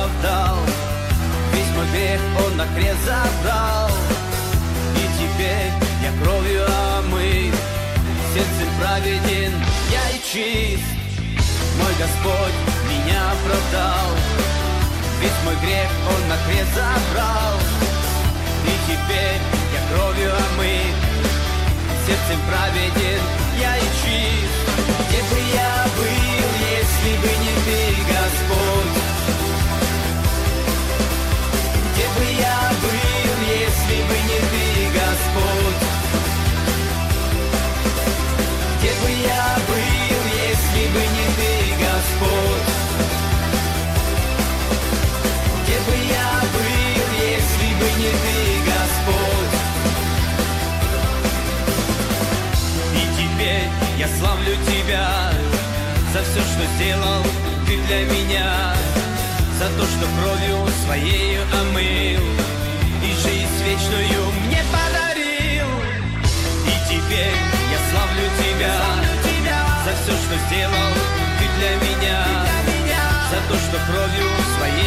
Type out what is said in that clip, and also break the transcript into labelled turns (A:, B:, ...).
A: оправдал, весь мой грех он на крест забрал. И теперь я кровью омыт, сердцем праведен я и чист. Мой Господь меня оправдал, весь мой грех он на крест забрал. И теперь я кровью омыт, сердцем праведен я и чист. Где бы я был, если бы не ты, Господь? Где бы я был, если бы не ты, Господь? Где бы я был, если бы не ты, Господь? Где бы я был, если бы не ты, Господь? И теперь я славлю Тебя за все, что сделал Ты для меня, за то, что кровью Своею омыл и жизнь вечную мне подарил. И теперь я славлю Тебя за все, что сделал Ты для меня, за то, что кровью Своею